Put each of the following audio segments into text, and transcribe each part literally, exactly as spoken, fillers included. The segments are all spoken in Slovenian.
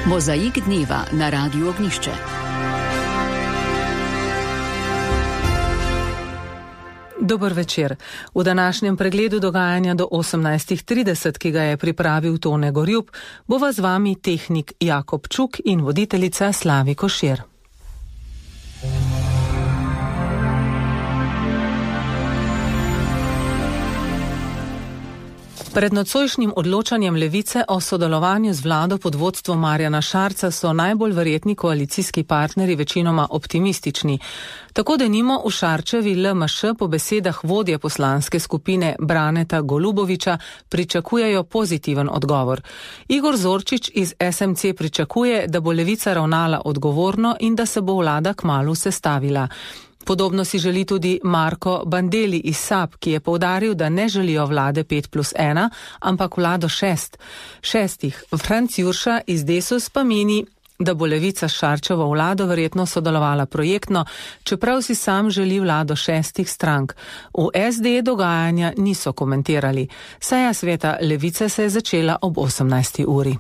Mozaik dneva na Radiu Ognjišče. Dober večer. V današnjem pregledu dogajanja do osemnajst trideset, ki ga je pripravil Tone Gorjup, bova z vami tehnik Jakob Čuk in voditeljica Slavi Košir. Pred nocojšnjim odločanjem Levice o sodelovanju z vlado pod vodstvom Marjana Šarca so najbolj verjetni koalicijski partnerji večinoma optimistični. Tako denimo v Šarčevi L M Š po besedah vodje poslanske skupine Braneta Goluboviča pričakujejo pozitiven odgovor. Igor Zorčič iz S M C pričakuje, da bo Levica ravnala odgovorno in da se bo vlada kmalu sestavila. Podobno si želi tudi Marko Bandeli iz S A P, ki je poudaril, da ne želijo vlade pet plus ena, ampak vlado šest. Šestih. Franc Jurša iz Desus pa meni, da bo Levica s Šarčevo vlado verjetno sodelovala projektno, čeprav si sam želi vlado šestih strank. V S D dogajanja niso komentirali. Seja sveta Levice se je začela ob osemnajsti uri.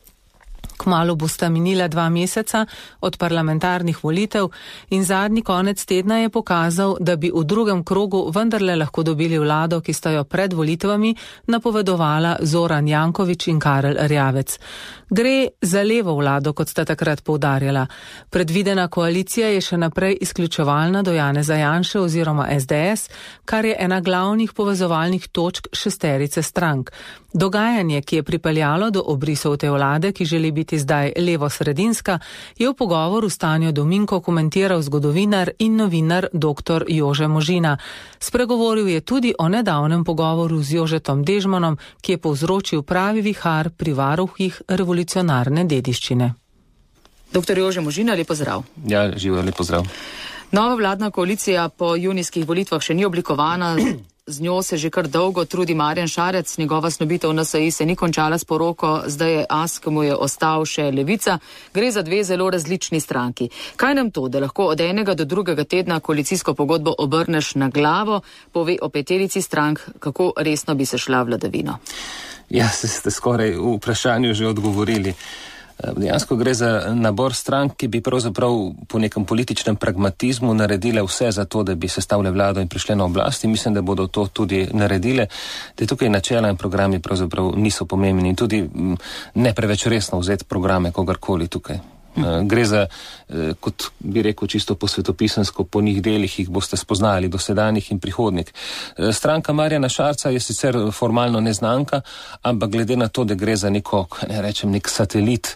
Kmalu bosta minila dva meseca od parlamentarnih volitev in zadnji konec tedna je pokazal, da bi v drugem krogu vendarle lahko dobili vlado, ki sta jo pred volitvami napovedovala Zoran Janković in Karel Erjavec. Gre za levo vlado, kot sta takrat poudarjala. Predvidena koalicija je še naprej izključevalna do Janeza Janše oziroma S D S, kar je ena glavnih povezovalnih točk šesterice strank. Dogajanje, ki je pripeljalo do obrisov te vlade, ki želi biti zdaj levo-sredinska, je v pogovoru s Tanjo Dominko komentiral zgodovinar in novinar dr. Jože Možina. Spregovoril je tudi o nedavnem pogovoru z Jožetom Dežmanom, ki je povzročil pravi vihar pri varuhih revolucionarne dediščine. doktor Jože Možina, lep pozdrav. Ja, živo, lep pozdrav. Nova vladna koalicija po junijskih volitvah še ni oblikovana. Z njo se že kar dolgo trudi Marjan Šarec, njegova snobitev N S I se ni končala s poroko, zdaj je as, ki mu je ostal še Levica. Gre za dve zelo različni stranki. Kaj nam to, da lahko od enega do drugega tedna koalicijsko pogodbo obrneš na glavo, pove o peterici strank, kako resno bi se šla vladavino? Ja, se ste skoraj v vprašanju že odgovorili. Dejansko gre za nabor strank, ki bi pravzaprav po nekem političnem pragmatizmu naredile vse za to, da bi sestavile vlado in prišle na oblast in mislim, da bodo to tudi naredile. Da tukaj načela in programi pravzaprav niso pomembni in tudi ne preveč resno vzeti programe kogarkoli tukaj. Gre za, kot bi rekel, čisto po svetopisensko, po njih delih jih boste spoznali, dosedanjih in prihodnih. Stranka Marjana Šarca je sicer formalno neznanka, ampak glede na to, da gre za neko, ne rečem, nek satelit,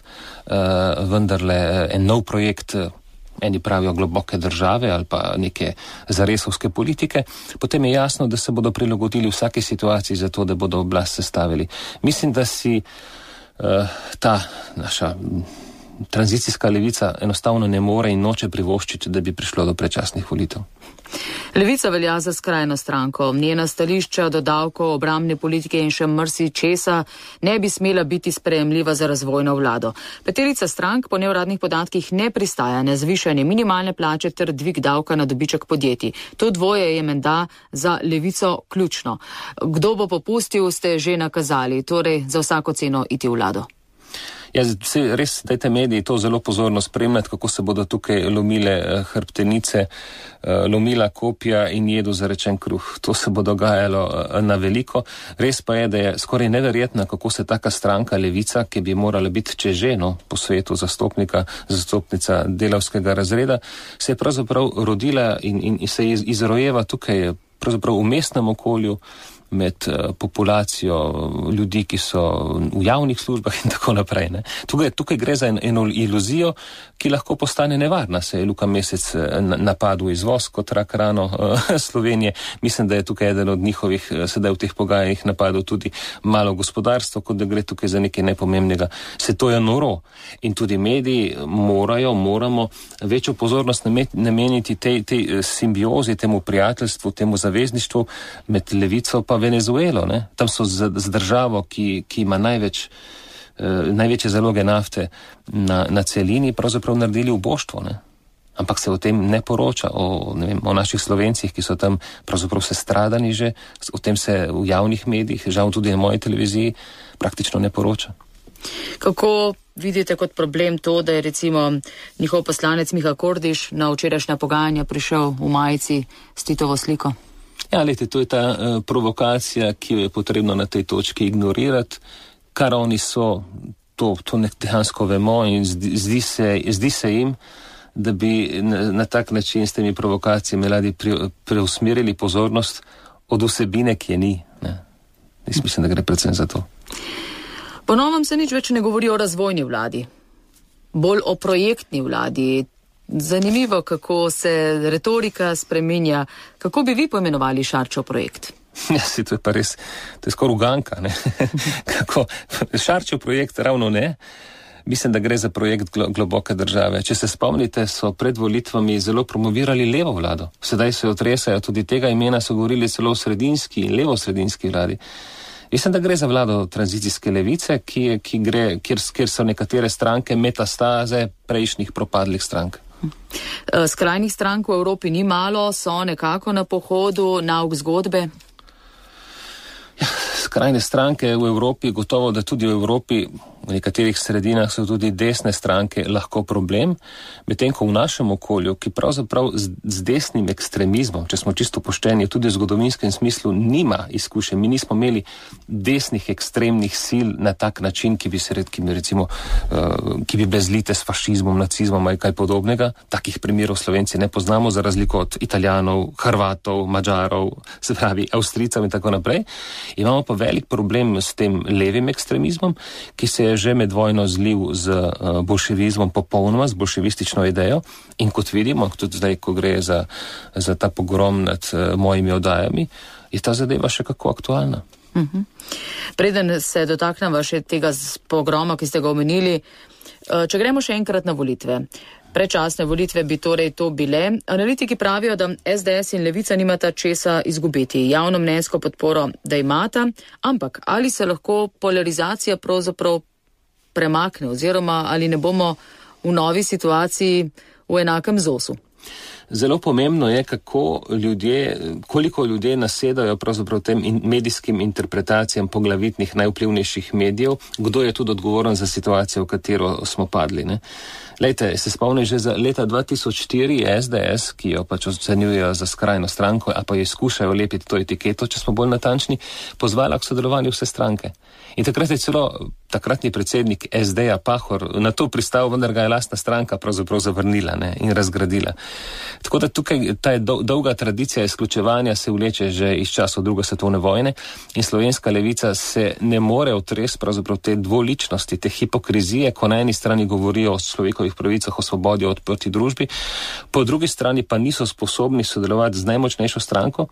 vendarle en nov projekt, eni pravijo globoke države ali pa neke zaresovske politike, potem je jasno, da se bodo prilagodili vsake situaciji za to, da bodo oblast sestavili. Mislim, da si uh, ta naša tranzicijska levica enostavno ne more in noče privoščiti, da bi prišlo do predčasnih volitev. Levica velja za skrajno stranko. Njena stališča do davkov, obrambne politike in še mrsi česa ne bi smela biti sprejemljiva za razvojno vlado. Peterica strank po neuradnih podatkih ne pristaja na zvišanje minimalne plače ter dvig davka na dobiček podjetij. To dvoje je menda za Levico ključno. Kdo bo popustil, ste že nakazali, torej za vsako ceno iti v vlado. Ja, res dajte mediji to zelo pozorno spremljati, kako se bodo tukaj lomile hrbtenice, lomila kopja in jedu zarečen kruh. To se bo dogajalo na veliko. Res pa je, da je skoraj neverjetno, kako se taka stranka Levica, ki bi morala biti če že, no, po svetu zastopnika, zastopnica delavskega razreda, se je pravzaprav rodila in, in, in se izrojeva tukaj pravzaprav v mestnem okolju, med populacijo ljudi, ki so v javnih službah in tako naprej. Ne. Tukaj, tukaj gre za en, eno iluzijo, ki lahko postane nevarna. Se je Luka Mesec napadel izvoz kot rak rano Slovenije. Mislim, da je tukaj eden od njihovih sedaj v teh pogajanjih napadel tudi malo gospodarstvo, kot da gre tukaj za nekaj nepomembnega. Se to je noro. In tudi mediji morajo, moramo večjo pozornost nameniti tej, tej simbiozi, temu prijateljstvu, temu zavezništvu med Levico pa Venezuelo, ne? Tam so z, z državo, ki, ki ima največ, eh, največje zaloge nafte na, na celini, pravzaprav naredili uboštvo, ne? Ampak se o tem ne poroča, o, ne vem, o naših Slovencih, ki so tam pravzaprav sestradani že, o tem se v javnih medijih, žal tudi na moji televiziji, praktično ne poroča. Kako vidite kot problem to, da je recimo njihov poslanec Miha Kordiš na včerajšnja pogajanja prišel v majici s Titovo sliko? Ja, lejte, to je ta uh, provokacija, ki jo je potrebno na tej točki ignorirati. Kar oni so, to, to dejansko vemo in zdi, zdi, se, zdi se jim, da bi na, na tak način s temi provokacijami radi pre, preusmerili pozornost od vsebine, ki je ni. Ne. Jaz mislim, da gre predvsem za to. Po novem se nič več ne govori o razvojni vladi, bolj o projektni vladi. Zanimivo, kako se retorika spreminja. Kako bi vi poimenovali Šarčev projekt? Ja, si, to je pa res, to je skoraj uganka, ne. Kako, Šarčev projekt ravno ne. Mislim, da gre za projekt glo, globoke države. Če se spomnite, so pred volitvami zelo promovirali levo vlado. Sedaj se otresajo tudi tega imena, so govorili celo o sredinski in levo-sredinski vladi. Mislim, da gre za vlado tranzicijske levice, ki, ki gre, kjer, kjer so nekatere stranke metastaze prejšnjih propadlih strank. Skrajnih strank v Evropi ni malo, so nekako na pohodu, nauk zgodbe. Ja, skrajne stranke v Evropi, gotovo, da tudi v Evropi, v nekaterih sredinah so tudi desne stranke lahko problem, medtem ko v našem okolju, ki pravzaprav z, z desnim ekstremizmom, če smo čisto pošteni, tudi v zgodovinskem smislu nima izkušenj. Mi nismo imeli desnih ekstremnih sil na tak način, ki bi se red, ki bi recimo, uh, ki bi bezlite s fašizmom, nacizmom ali kaj podobnega. Takih primerov Slovenci ne poznamo, za razliko od Italijanov, Hrvatov, Mađarov, se pravi Avstrijcev in tako naprej. Imamo pa velik problem s tem levim ekstremizmom, ki se je že med vojno zlil z uh, bolševizmom popolnoma, z bolševistično idejo in kot vidimo, tudi zdaj, ko gre za, za ta pogrom nad uh, mojimi oddajami, je ta zadeva še kako aktualna. Uh-huh. Preden se dotaknemo še tega pogroma, ki ste ga omenili, uh, če gremo še enkrat na volitve. Predčasne volitve bi torej to bile. Analitiki pravijo, da es de es in Levica nimata česa izgubiti. Javno mnenjsko podporo, da imata, ampak ali se lahko polarizacija pravzaprav premakne oziroma ali ne bomo v novi situaciji v enakem zosu? Zelo pomembno je, kako ljudje, koliko ljudje nasedajo pravzaprav tem in medijskim interpretacijam poglavitnih najvplivnejših medijev, kdo je tudi odgovoren za situacijo, v katero smo padli. Ne? Lejte, se spomnim že za leta dva tisoč štiri es de es, ki jo pač ocenjujejo za skrajno stranko, a pa jo skušajo lepiti to etiketo, če smo bolj natančni, pozvala k sodelovanju vse stranke. In takrat je celo takratni predsednik es de-ja Pahor na to pristal, vendar ga je lastna stranka pravzaprav zavrnila, ne, in razgradila. Tako da tukaj ta dolga tradicija izključevanja se vleče že iz časov druge svetovne vojne in slovenska levica se ne more otresti pravzaprav te dvoličnosti, te hipokrizije, ko na eni strani govorijo o človekovih pravicah, o svobodi, o odprti družbi, po drugi strani pa niso sposobni sodelovati z najmočnejšo stranko.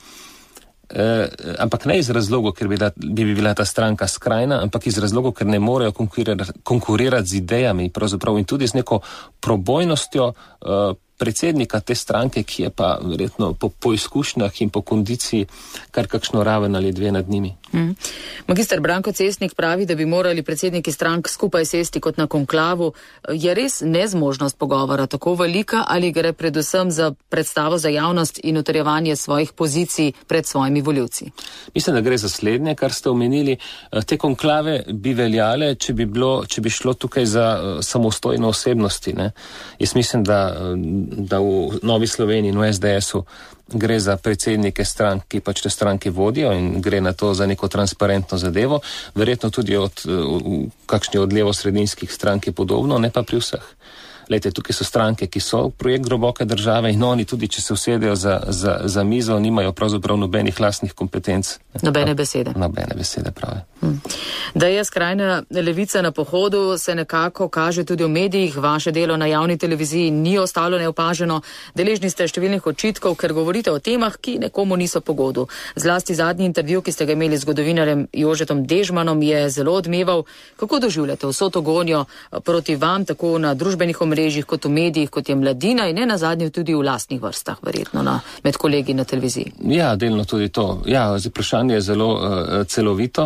Uh, ampak ne iz razlogov, ker bi, da, bi bila ta stranka skrajna, ampak iz razlogov, ker ne morejo konkurirati, konkurirati z idejami pravzaprav in tudi z neko probojnostjo uh, predsednika te stranke, ki je pa verjetno po, po izkušnjah in po kondiciji kar kakšno raven ali dve nad njimi. Mm. Magister Branko Cesnik pravi, da bi morali predsedniki strank skupaj sesti kot na konklavu. Je res nezmožnost pogovora tako velika ali gre predvsem za predstavo za javnost in utrjevanje svojih pozicij pred svojimi voljivci? Mislim, da gre za slednje, kar ste omenili. Te konklave bi veljale, če bi, bilo, če bi šlo tukaj za samostojne osebnosti. Ne? Jaz mislim, da da v Novi Sloveniji in v es de esu gre za predsednike strank, ki pač te stranke vodijo in gre na to za neko transparentno zadevo. Verjetno tudi od, kakšni od levo-sredinskih strank je podobno, ne pa pri vseh. Lejte, tukaj so stranke, ki so projekt globoke države in oni tudi, če se usedejo za, za, za mizo, nimajo pravzaprav nobenih lastnih kompetenc. Nobene besede. Nobene besede, prave. Hmm. Da je skrajna levica na pohodu, se nekako kaže tudi v medijih. Vaše delo na javni televiziji ni ostalo neopaženo. Deležni ste številnih očitkov, ker govorite o temah, ki nekomu niso po godu. Zlasti zadnji intervju, ki ste ga imeli z zgodovinarjem Jožetom Dežmanom, je zelo odmeval. Kako doživljate vso to gonjo proti vam, tako na družbenih omrežjih, kot v medijih, kot je Mladina in ne nazadnje tudi v lastnih vrstah, verjetno na, med kolegi na televiziji? Ja, delno tudi to. Ja, vprašanje je zelo uh, celovito.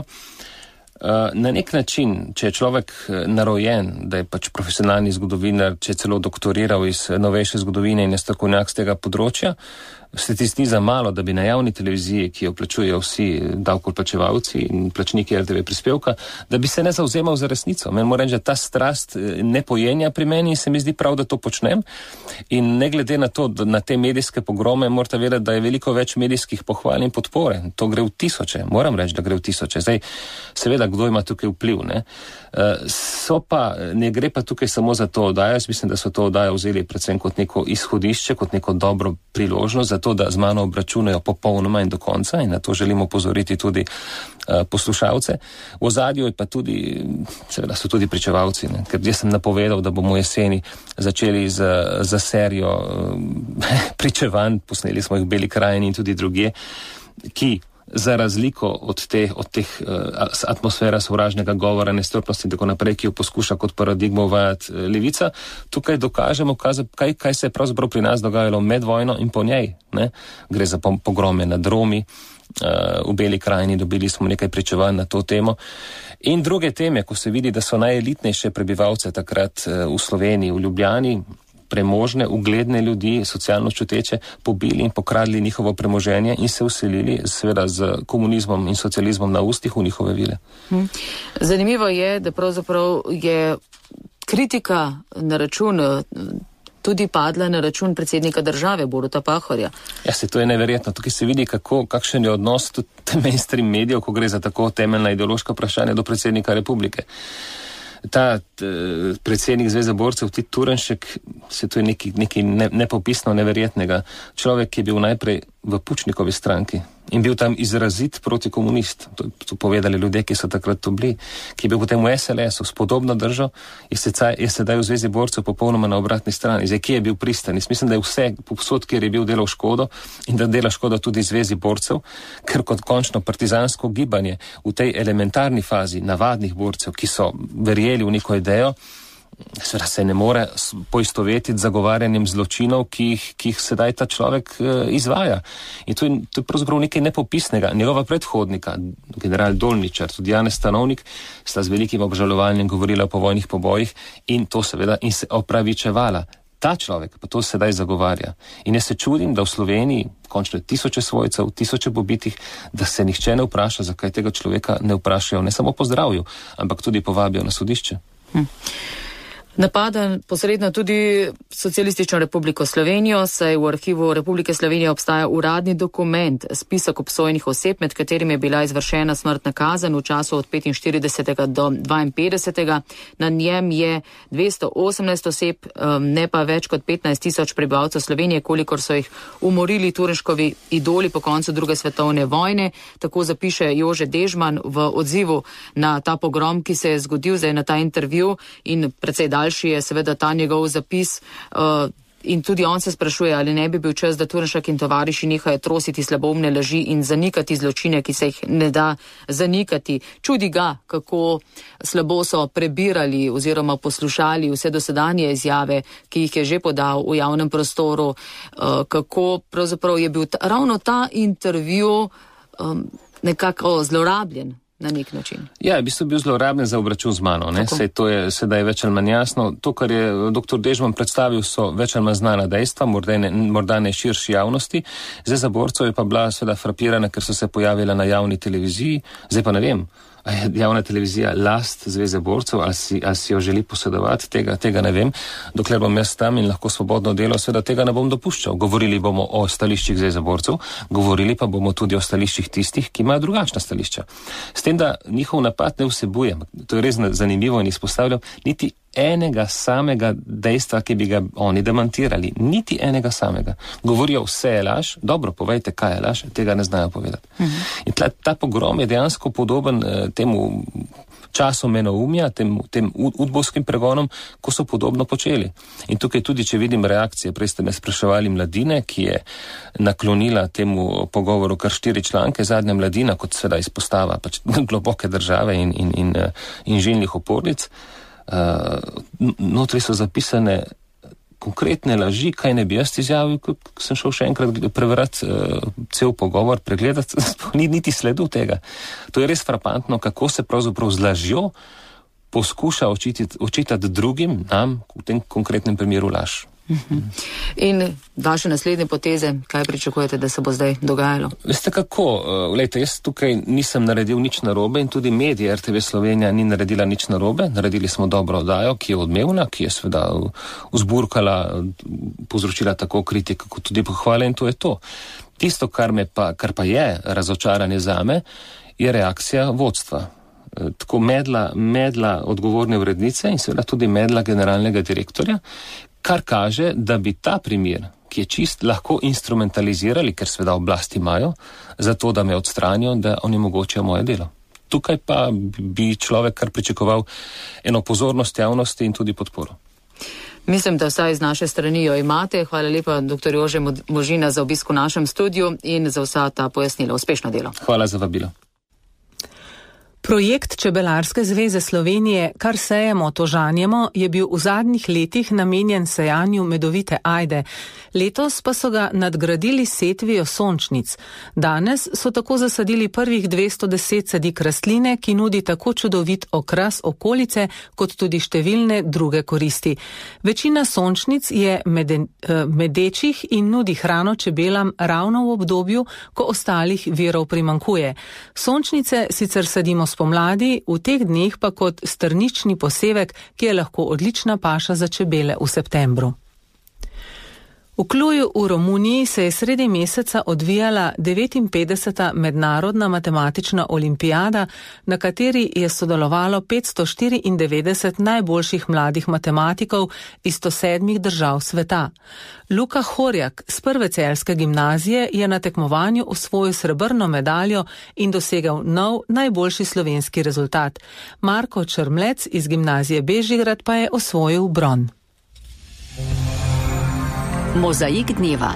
Uh, na nek način, če je človek narojen, da je pač profesionalni zgodovinar, če je celo doktoriral iz novejše zgodovine in je strokovnjak z tega področja, se ti zdi za malo, da bi na javni televiziji, ki jo plačujejo vsi davkoplačevalci in plačniki R T V prispevka, da bi se ne zauzemal za resnico. Meni moram reči, da ta strast ne pojenja pri meni in se mi zdi prav, da to počnem. In ne glede na to, na te medijske pogrome, morate vedeti, da je veliko več medijskih pohval in podpore. To gre v tisoče, moram reči, da gre v tisoče. Zdaj, seveda, kdo ima tukaj vpliv, ne? So pa, ne gre pa tukaj samo za to oddajo, jaz mislim, da so to oddajo vzeli predvsem kot neko izhodišče, kot neko dobro priložnost za to, da z mano obračunajo popolnoma in do konca in na to želimo pozoriti tudi uh, poslušalce. V ozadju je pa tudi, seveda so tudi pričevalci, ne? Ker jaz sem napovedal, da bomo jeseni začeli z, za serijo uh, pričevanj, posneli smo jih v Beli krajini in tudi drugje, ki za razliko od, te, od teh uh, atmosfera sovražnega govora, nestrpnosti in tako naprej, ki jo poskuša kot paradigmo uvajati uh, levica, tukaj dokažemo, kaj, kaj se je pravzaprav pri nas dogajalo med vojno in po njej. Ne? Gre za pogrome nad Romi, uh, v Beli krajini dobili smo nekaj pričevanj na to temo. In druge teme, ko se vidi, da so najelitnejše prebivalce takrat uh, v Sloveniji, v Ljubljani, premožne, ugledne ljudi, socialno čuteče, pobili in pokradli njihovo premoženje in se uselili seveda z komunizmom in socializmom na ustih v njihove vile. Zanimivo je, da pravzaprav je kritika na račun, tudi padla na račun predsednika države, Boruta Pahorja. Ja, se to je neverjetno. Tukaj se vidi, kako, kakšen je odnos tudi mainstream medijev, ko gre za tako temeljna ideološka vprašanja do predsednika republike. Ta t, predsednik Zveze borcev, Tit Turnšek, se to je nekaj, nekaj ne, nepopisno neverjetnega. Človek, ki je bil najprej v Pučnikovi stranki in bil tam izrazit protikomunist, to so povedali ljudje, ki so takrat to bili, ki je bil potem v S L S-u s podobno držo, je, secaj, je sedaj v Zvezi borcev popolnoma na obratni strani. Zdaj, kje je bil pristan? Mislim, da je vse povsod, kjer je bil delal škodo in da dela škodo tudi Zvezi borcev, ker kot končno partizansko gibanje v tej elementarni fazi navadnih borcev, ki so verjeli v neko idejo, seveda se ne more poistovetiti z zagovarjanjem zločinov, ki jih, ki jih sedaj ta človek uh, izvaja. In to je, to je pravzaprav nekaj nepopisnega. Njegova predhodnika, general Dolničar, tudi Janez Stanovnik, sta z velikim obžalovanjem govorila o povojnih pobojih in to seveda in se opravičevala. Ta človek pa to sedaj zagovarja. In jaz se čudim, da v Sloveniji, končno tisoče svojcev, tisoče pobitih, da se nihče ne vpraša, zakaj tega človeka ne vprašajo, ne samo po zdravju, ampak tudi povabijo na sodišče. Hm. Napada posredno tudi Socialistično republiko Slovenijo, saj v arhivu Republike Slovenije obstaja uradni dokument, spisek obsojenih oseb, med katerimi je bila izvršena smrtna kazen v času od petinštiridesetega do dvainpetdesetega. Na njem je dvesto osemnajst oseb, ne pa več kot petnajst tisoč prebivalcev Slovenije, kolikor so jih umorili Turnškovi idoli po koncu druge svetovne vojne. Tako zapiše Jože Dežman v odzivu na ta pogrom, ki se je zgodil zdaj na ta intervju in precej daljši je seveda ta njegov zapis uh, in tudi on se sprašuje, ali ne bi bil čas, da Turnšek in tovariši nehajo trositi slaboumne laži in zanikati zločine, ki se jih ne da zanikati. Čudi ga, kako slabo so prebirali oziroma poslušali vse dosedanje izjave, ki jih je že podal v javnem prostoru, uh, kako pravzaprav je bil ta, ravno ta intervju um, nekako zlorabljen. Na nek način. Ja, v bistvu bil zlorabljen za obračun z mano. Sej to je sedaj več ali manj jasno. To, kar je doktor Dežman predstavil, so več ali manj znana dejstva, morda ne, morda ne širši javnosti. Zdaj za borcev je pa bila seveda frapirana, ker so se pojavila na javni televiziji. Zdaj pa ne vem, a je javna televizija last Zveze borcev, ali si, ali si jo želi posedovati, tega, tega ne vem. Dokler bom jaz tam in lahko svobodno delo, seveda tega ne bom dopuščal. Govorili bomo o stališčih Zveze borcev, govorili pa bomo tudi o stališčih tistih, ki imajo drugačna stališča. S tem, da njihov napad ne vsebuje, to je res zanimivo in izpostavljam, niti enega samega dejstva, ki bi ga oni demantirali. Niti enega samega. Govorijo, vse je laž, dobro, povejte, kaj je laž, tega ne znajo povedati. Uh-huh. In ta, ta pogrom je dejansko podoben eh, temu času menoumja, tem, tem udbovskim pregonom, ko so podobno počeli. In tukaj tudi, če vidim reakcije, prej ste me spraševali Mladine, ki je naklonila temu pogovoru kar štiri članke, zadnja Mladina, kot seveda izpostava pač globoke države in, in, in, in žilnih opornic. Uh, notri so zapisane konkretne laži, kaj ne bi jaz izjavil, ko sem šel še enkrat preverati uh, cel pogovor, pregledati, ni niti sledu tega. To je res frapantno, kako se pravzaprav z lažjo poskuša očitati, očitati drugim, nam, v tem konkretnem primeru laž. Uh-huh. In vaše naslednje poteze, kaj pričakujete, da se bo zdaj dogajalo? Veste kako, Lejte, jaz tukaj nisem naredil nič narobe in tudi medije R T V Slovenija ni naredila nič narobe. Naredili smo dobro oddajo, ki je odmevna, ki je seveda vzburkala, povzročila tako kritiko kot tudi pohvale in to je to. Tisto, kar, me pa, kar pa je razočaranje zame, je reakcija vodstva. Tako medla, medla odgovorne urednice in seveda tudi medla generalnega direktorja, kar kaže, da bi ta primer, ki je čist, lahko instrumentalizirali, ker seveda oblasti imajo, zato da me odstranijo, da onemogočijo moje delo. Tukaj pa bi človek kar pričakoval eno pozornost javnosti in tudi podporo. Mislim, da vsaj z naše strani jo imate. Hvala lepa, doktor Jože Možina, za obisk v našem studiu in za vsa ta pojasnila. Uspešno delo. Hvala za vabilo. Projekt Čebelarske zveze Slovenije Kar sejemo, to žanjemo je bil v zadnjih letih namenjen sejanju medovite ajde. Letos pa so ga nadgradili setvijo sončnic. Danes so tako zasadili prvih dvesto deset sadik rastline, ki nudi tako čudovit okras okolice, kot tudi številne druge koristi. Večina sončnic je mede, medečih in nudi hrano čebelam ravno v obdobju, ko ostalih virov primankuje. Sončnice sicer sadimo spomladi, v teh dneh pa kot strnični posevek, ki je lahko odlična paša za čebele v septembru. V Cluju v Romuniji se je sredi meseca odvijala devetinpetdeseta mednarodna matematična olimpijada, na kateri je sodelovalo petsto štiriindevetdeset najboljših mladih matematikov iz sto sedmih držav sveta. Luka Horjak z prve celjske gimnazije je na tekmovanju osvojil srebrno medaljo in dosegel nov najboljši slovenski rezultat. Marko Črmlec iz gimnazije Bežigrad pa je osvojil bron. Mozaik dneva.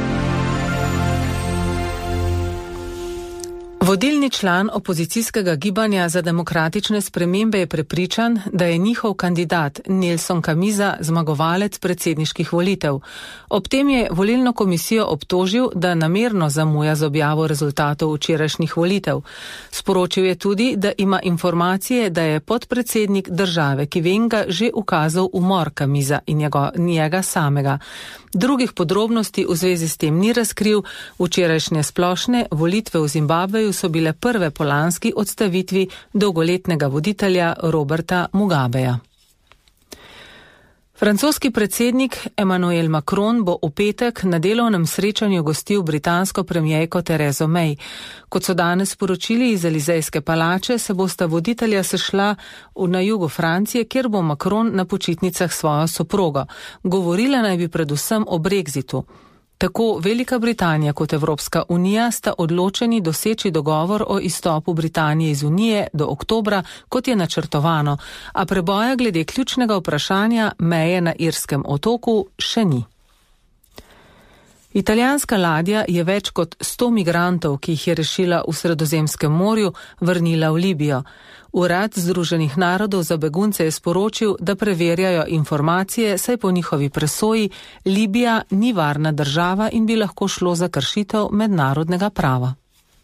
Vodilni član opozicijskega gibanja za demokratične spremembe je prepričan, da je njihov kandidat Nelson Kamiza zmagovalec predsedniških volitev. Ob tem je volilno komisijo obtožil, da namerno zamuja z objavo rezultatov včerajšnjih volitev. Sporočil je tudi, da ima informacije, da je podpredsednik države Kivenga že ukazal umor Kamiza in njego, njega samega. Drugih podrobnosti v zvezi s tem ni razkril. Včerajšnje splošne volitve v Zimbabveju so bile prve po lanski odstavitvi dolgoletnega voditelja Roberta Mugabeja. Francoski predsednik Emmanuel Macron bo v petek na delovnem srečanju gostil britansko premierko Terezo May. Kot so danes sporočili iz Elizejske palače, se bosta voditelja sešla na jugu Francije, kjer bo Macron na počitnicah svojo soprogo. Govorila naj bi predvsem o Brexitu. Tako Velika Britanija kot Evropska unija sta odločeni doseči dogovor o izstopu Britanije iz unije do oktobra, kot je načrtovano, a preboja glede ključnega vprašanja meje na Irskem otoku še ni. Italijanska ladja je več kot sto migrantov, ki jih je rešila v Sredozemskem morju, vrnila v Libijo. Urad Združenih narodov za begunce je sporočil, da preverjajo informacije, saj po njihovi presoji Libija ni varna država in bi lahko šlo za kršitev mednarodnega prava.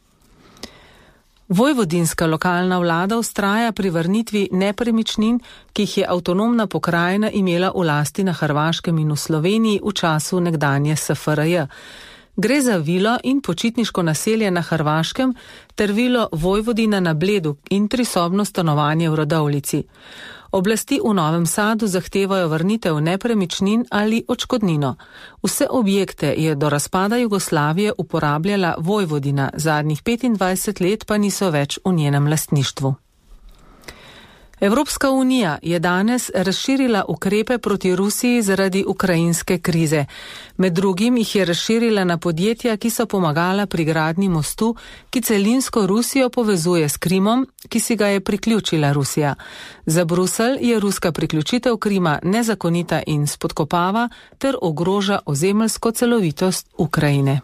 Vojvodinska lokalna vlada vztraja pri vrnitvi nepremičnin, ki jih je avtonomna pokrajina imela v lasti na Hrvaškem in v Sloveniji v času nekdanje S F R J. Gre za vilo in počitniško naselje na Hrvaškem ter vilo Vojvodina na Bledu in trisobno stanovanje v Radovljici. Oblasti v Novem Sadu zahtevajo vrnitev nepremičnin ali odškodnino. Vse objekte je do razpada Jugoslavije uporabljala Vojvodina, zadnjih petindvajset let pa niso več v njenem lastništvu. Evropska unija je danes razširila ukrepe proti Rusiji zaradi ukrajinske krize. Med drugim jih je razširila na podjetja, ki so pomagala pri gradnji mostu, ki celinsko Rusijo povezuje s Krimom, ki si ga je priključila Rusija. Za Bruselj je ruska priključitev Krima nezakonita in spodkopava ter ogroža ozemeljsko celovitost Ukrajine.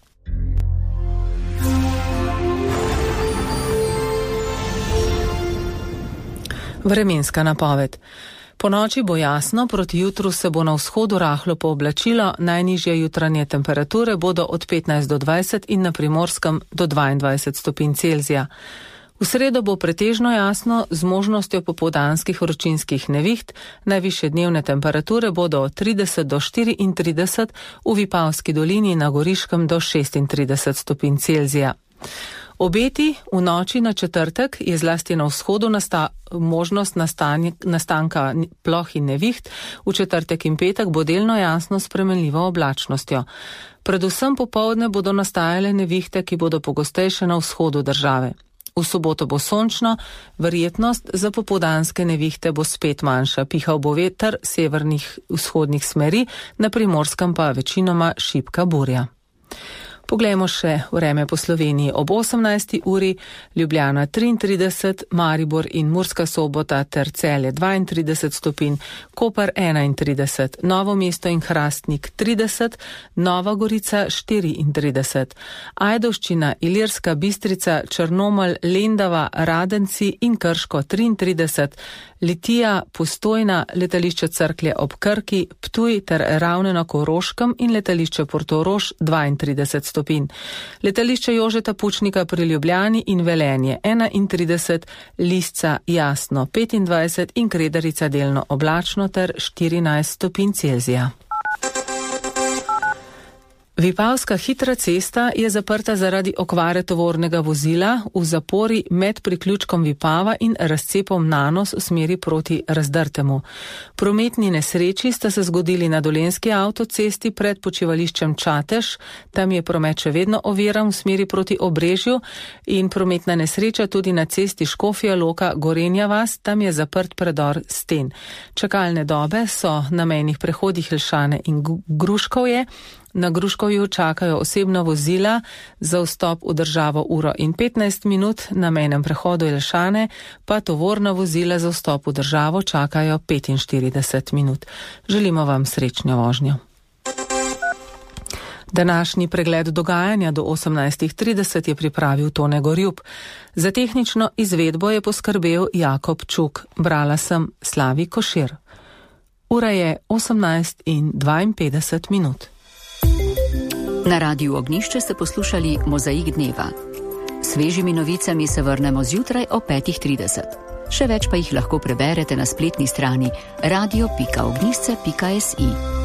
Vremenska napoved. Po noči bo jasno, proti jutru se bo na vzhodu rahlo pooblačilo, najnižje jutranje temperature bodo od petnajst do dvajset in na Primorskem do dvaindvajset stopinj Celzija. V sredo bo pretežno jasno z možnostjo popoldanskih vročinskih neviht, najvišje dnevne temperature bodo od trideset do štiriintrideset, v Vipavski dolini na Goriškem do šestintrideset stopinj Celzija. Obeti v noči na četrtek je zlasti na vzhodu nasta, možnost nastanje, nastanka ploh in neviht, v četrtek in petek bo delno jasno s spremenljivo oblačnostjo. Predvsem popoldne bodo nastajale nevihte, ki bodo pogostejše na vzhodu države. V soboto bo sončno, verjetnost za popoldanske nevihte bo spet manjša, pihal bo veter severnih vzhodnih smeri, na Primorskem pa večinoma šibka burja. Poglejmo še vreme po Sloveniji. Ob osemnajsti uri Ljubljana triintrideset, Maribor in Murska Sobota ter Celje dvaintrideset stopinj, Koper enaintrideset, Novo mesto in Hrastnik trideset, Nova Gorica štiriintrideset, Ajdovščina, Ilirska Bistrica, Črnomelj, Lendava, Radenci in Krško triintrideset, Litija, Postojna, letališče Cerklje ob Krki, Ptuj ter Ravne na Koroškem in letališče Portorož dvaintrideset stopinj. Letališče Jožeta Pučnika pri Ljubljani in Velenje enaintrideset, Lisca jasno petindvajset in Kredarica delno oblačno ter štirinajst stopinj Celzija. Vipavska hitra cesta je zaprta zaradi okvare tovornega vozila v zapori med priključkom Vipava in razcepom Nanos v smeri proti Razdrtemu. Prometni nesreči sta se zgodili na Dolenjski avtocesti pred počivališčem Čatež, tam je promet še vedno oviran v smeri proti Obrežju, in prometna nesreča tudi na cesti Škofja Loka Gorenja vas, tam je zaprt predor Sten. Čakalne dobe so na mejnih prehodih Jelšane in Gruškovje. Na Gruškovju čakajo osebna vozila za vstop v državo uro in petnajst minut, na mejnem prehodu Jelšane pa tovorna vozila za vstop v državo čakajo petinštirideset minut. Želimo vam srečno vožnjo. Današnji pregled dogajanja do osemnajstih trideset je pripravil Tone Gorjup. Za tehnično izvedbo je poskrbel Jakob Čuk. Brala sem Slavi Košir. Ura je osemnajst in dvainpetdeset minut. Na Radiu Ognjišče ste poslušali Mozaik dneva. Svežimi novicami se vrnemo zjutraj o petih trideset. Še več pa jih lahko preberete na spletni strani radio pika ognjišče pika si.